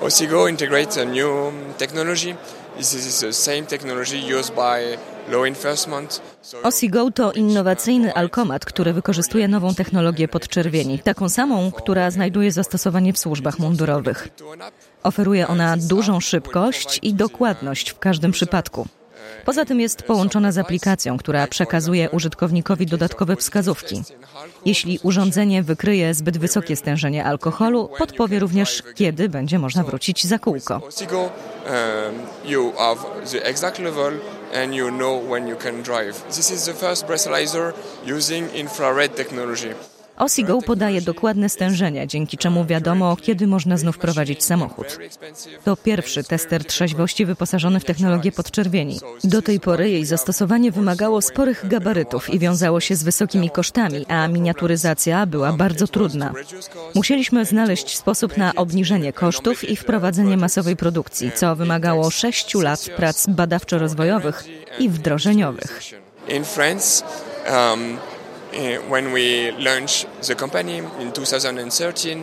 Osigo integrates a new technology. This is the same technology used by law enforcement. Osigo to innowacyjny alkomat, który wykorzystuje nową technologię podczerwieni, taką samą, która znajduje zastosowanie w służbach mundurowych. Oferuje ona dużą szybkość i dokładność w każdym przypadku. Poza tym jest połączona z aplikacją, która przekazuje użytkownikowi dodatkowe wskazówki. Jeśli urządzenie wykryje zbyt wysokie stężenie alkoholu, podpowie również, kiedy będzie można wrócić za kółko. You have the exact level and you know when you can drive. This is the first breathalyzer using infrared technology. Osigo podaje dokładne stężenia, dzięki czemu wiadomo, kiedy można znów prowadzić samochód. To pierwszy tester trzeźwości wyposażony w technologię podczerwieni. Do tej pory jej zastosowanie wymagało sporych gabarytów i wiązało się z wysokimi kosztami, a miniaturyzacja była bardzo trudna. Musieliśmy znaleźć sposób na obniżenie kosztów i wprowadzenie masowej produkcji, co wymagało 6 lat prac badawczo-rozwojowych i wdrożeniowych. In France, when we launched the company in 2013,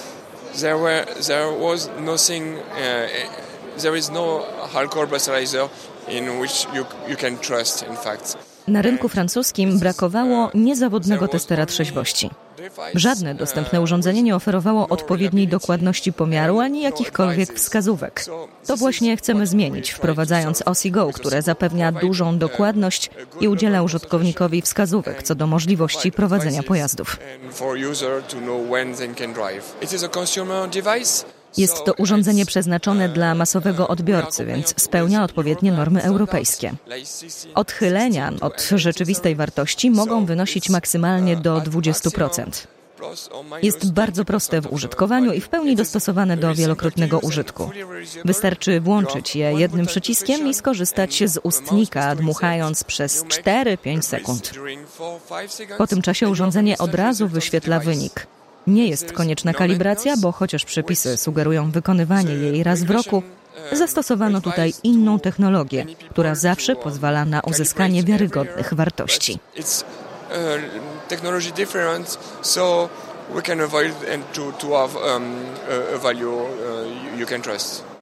there is no alcohol breathalyzer in which you can trust, in fact. Na rynku francuskim brakowało niezawodnego testera trzeźwości. Żadne dostępne urządzenie nie oferowało odpowiedniej dokładności pomiaru ani jakichkolwiek wskazówek. To właśnie chcemy zmienić, wprowadzając Osigo, które zapewnia dużą dokładność i udziela użytkownikowi wskazówek co do możliwości prowadzenia pojazdów. Jest to urządzenie przeznaczone dla masowego odbiorcy, więc spełnia odpowiednie normy europejskie. Odchylenia od rzeczywistej wartości mogą wynosić maksymalnie do 20%. Jest bardzo proste w użytkowaniu i w pełni dostosowane do wielokrotnego użytku. Wystarczy włączyć je jednym przyciskiem i skorzystać z ustnika, dmuchając przez 4-5 sekund. Po tym czasie urządzenie od razu wyświetla wynik. Nie jest konieczna kalibracja, bo chociaż przepisy sugerują wykonywanie jej raz w roku, zastosowano tutaj inną technologię, która zawsze pozwala na uzyskanie wiarygodnych wartości. Technology different, so we can avoid and to have a value you can trust.